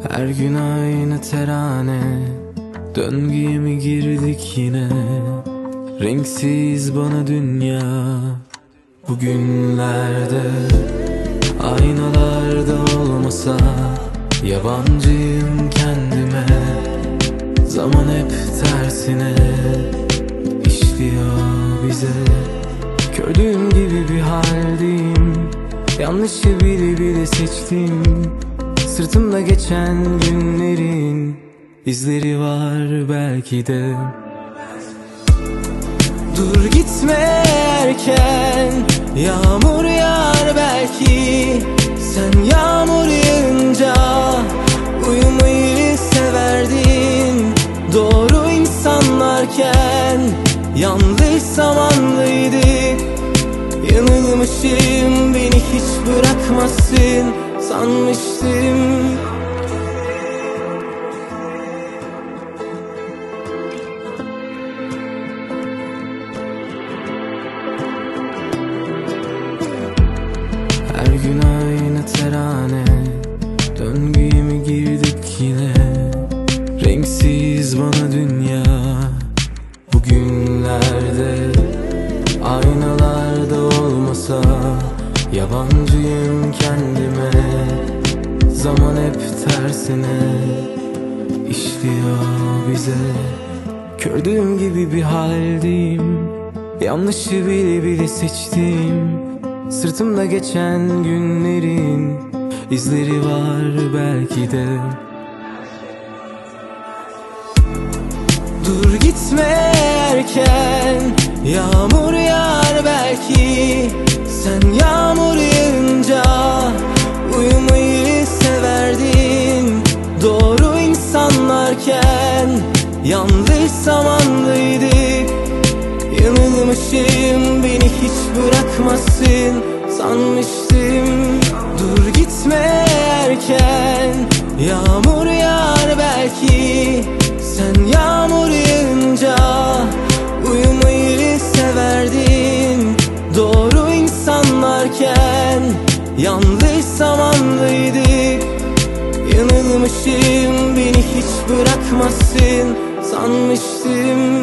Her gün aynı terane, döngüye mi girdik yine? Renksiz bana dünya bugünlerde. Aynalarda olmasa yabancıyım kendime. Zaman hep tersine işliyor bize. Gördüğüm gibi bir haldeyim, yanlışı bile bile seçtim. Sırtımda geçen günlerin izleri var belki de. Dur gitme erken, yağmur yağar belki. Sen yağmur yağınca uyumayı severdin. Doğru insanlarken yanlış zamanlıydık. Yanılmışım, beni hiç bırakmazsın sanmıştım. Her gün aynı terane, döngüye mi girdik yine? Renksiz bana dünya bugünlerde. Aynalarda olmasa yabancıyım kendime. Zaman hep tersine işliyor bize. Gördüğüm gibi bir haldeyim, yanlışı bile bile seçtim. Sırtımda geçen günlerin izleri var belki de. Dur gitme erken, yağmur yağar belki. Sen yağmur yağınca uyumayı severdin. Doğru insanlarken yanlış zamanlıydık. Yanılmışım, beni hiç bırakmazsın sanmıştım. Dur gitme erken, yağmur yağar belki. Sen yağmur yağınca uyumayı severdin. Doğru insanlarken yanlış zamanlıydık. Yanılmışım, beni hiç bırakmazsın sanmıştım.